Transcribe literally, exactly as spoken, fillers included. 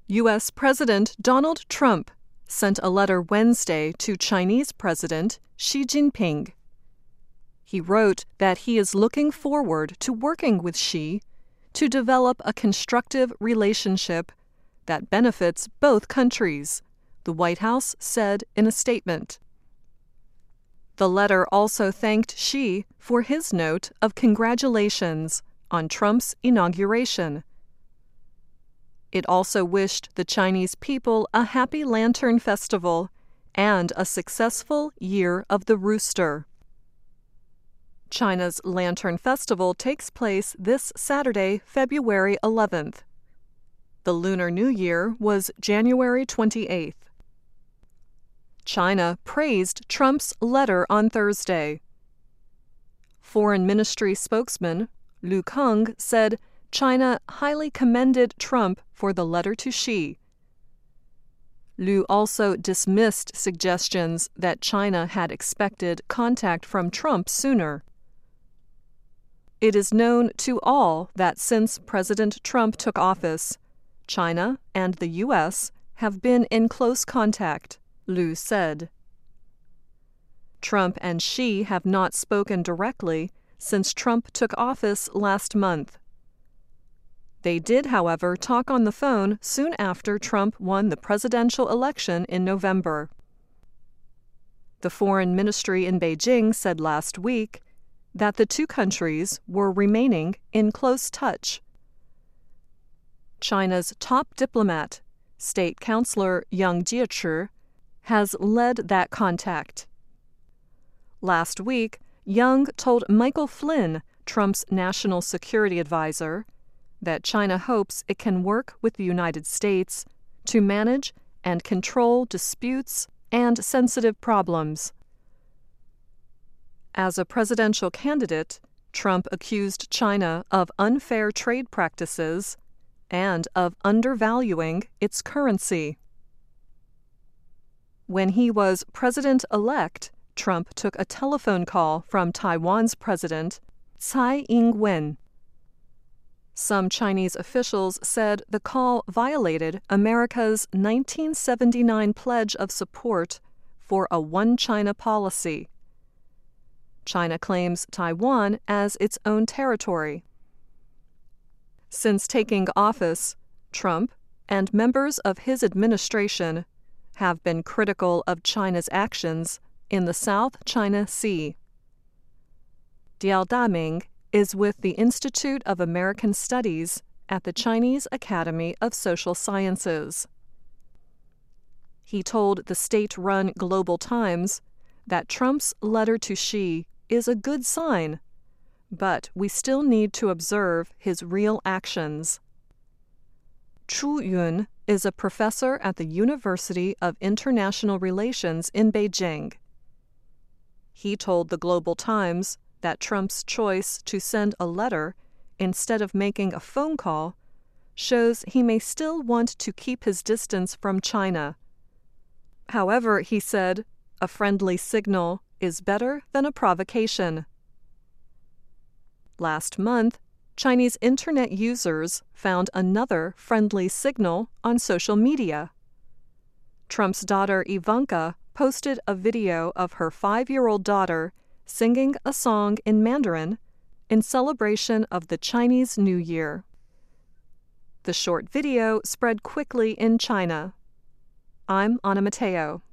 U S President Donald Trump sent a letter Wednesday to Chinese President Xi Jinping. He wrote that he is looking forward to working with Xi to develop a constructive relationship that benefits both countries, the White House said in a statement. The letter also thanked Xi for his note of congratulations on Trump's inauguration. It also wished the Chinese people a happy Lantern Festival and a successful Year of the Rooster. China's Lantern Festival takes place this Saturday, February eleventh. The Lunar New Year was January twenty-eighth. China praised Trump's letter on Thursday. Foreign Ministry spokesman Lu Kang said China highly commended Trump for the letter to Xi. Lu also dismissed suggestions that China had expected contact from Trump sooner. It is known to all that since President Trump took office, China and the U S have been in close contact, Lu said. Trump and Xi have not spoken directly since Trump took office last month. They did, however, talk on the phone soon after Trump won the presidential election in November. The Foreign Ministry in Beijing said last week that the two countries were remaining in close touch. China's top diplomat, State Councilor Yang Jiechi, has led that contact. Last week, Yang told Michael Flynn, Trump's national security advisor, that China hopes it can work with the United States to manage and control disputes and sensitive problems. As a presidential candidate, Trump accused China of unfair trade practices and of undervaluing its currency. When he was president-elect, Trump took a telephone call from Taiwan's president, Tsai Ing-wen. Some Chinese officials said the call violated America's nineteen seventy-nine pledge of support for a one-China policy. China claims Taiwan as its own territory. Since taking office, Trump and members of his administration have been critical of China's actions in the South China Sea. Diao Daming is with the Institute of American Studies at the Chinese Academy of Social Sciences. He told the state-run Global Times that Trump's letter to Xi is a good sign, but we still need to observe his real actions. Chu Yun is a professor at the University of International Relations in Beijing. He told the Global Times that Trump's choice to send a letter instead of making a phone call shows he may still want to keep his distance from China. However, he said, a friendly signal is better than a provocation. Last month, Chinese internet users found another friendly signal on social media. Trump's daughter Ivanka posted a video of her five-year-old daughter singing a song in Mandarin in celebration of the Chinese New Year. The short video spread quickly in China. I'm Ana Mateo.